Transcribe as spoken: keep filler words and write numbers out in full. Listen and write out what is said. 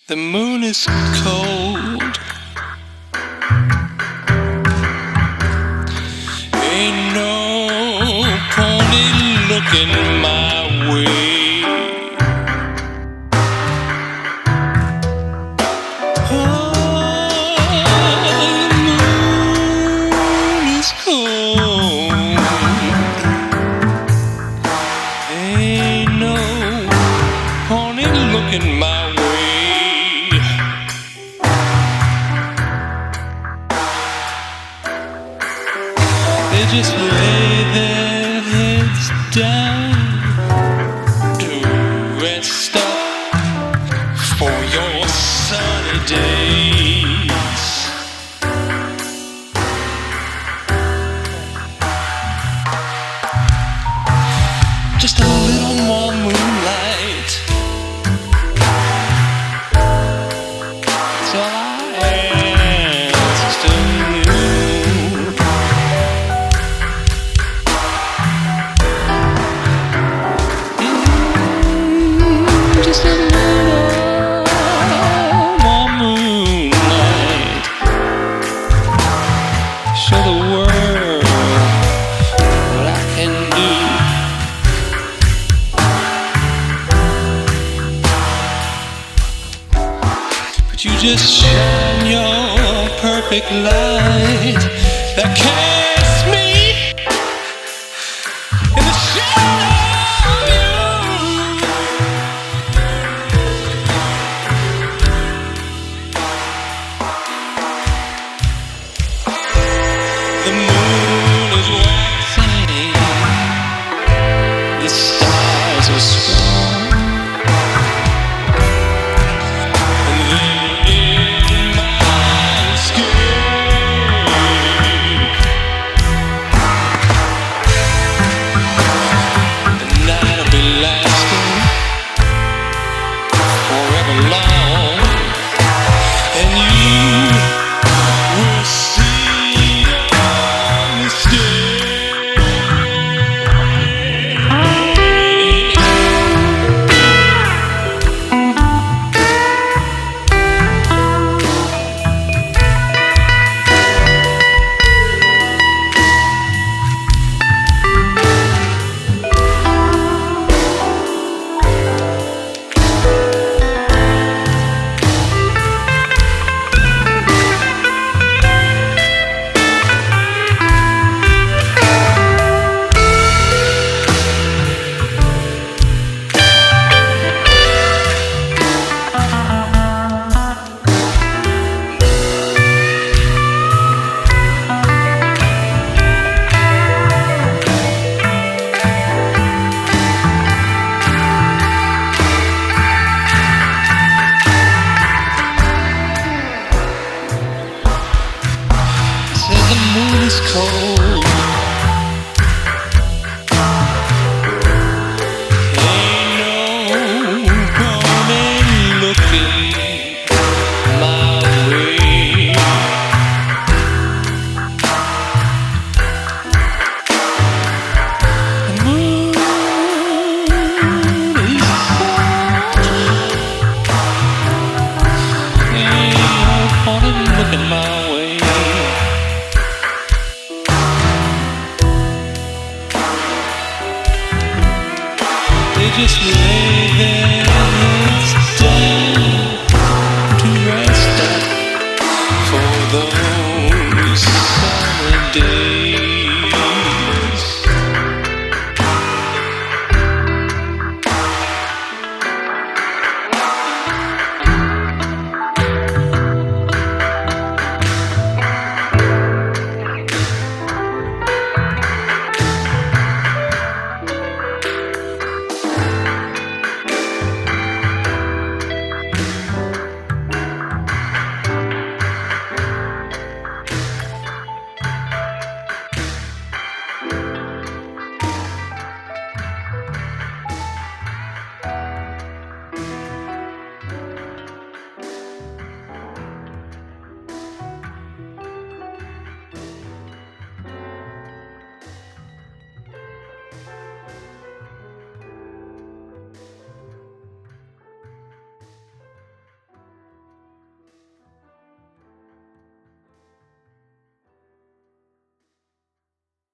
The moon is cold. Ain't no pony looking my way. Oh, the moon is cold. Ain't no pony looking my way. They just lay their heads down to rest up for your sunny days. Just a little more moonlight. That's all I ask of you. Just a little more moonlight. Show the world what I can do. But you just shine your perfect light that casts me in the shadow of you. The moon is waxing, the stars are strong, and they're in my skin. The night will be lasting forever long.